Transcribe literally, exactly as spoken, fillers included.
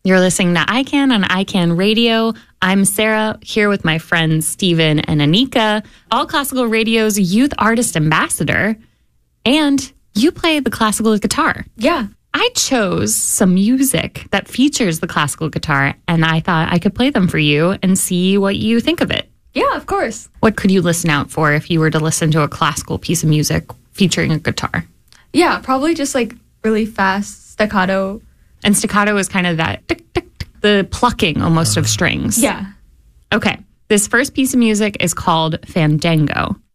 You're listening to I CAN on I CAN Radio. I'm Sarah, here with my friends Steven and Anika, All Classical Radio's Youth Artist Ambassador. And you play the classical guitar. Yeah. I chose some music that features the classical guitar, and I thought I could play them for you and see what you think of it. Yeah, of course. What could you listen out for if you were to listen to a classical piece of music featuring a guitar? Yeah, probably just like really fast staccato. And staccato is kind of that tick, tick, tick, the plucking almost of strings. Yeah. Okay. This first piece of music is called Fandango.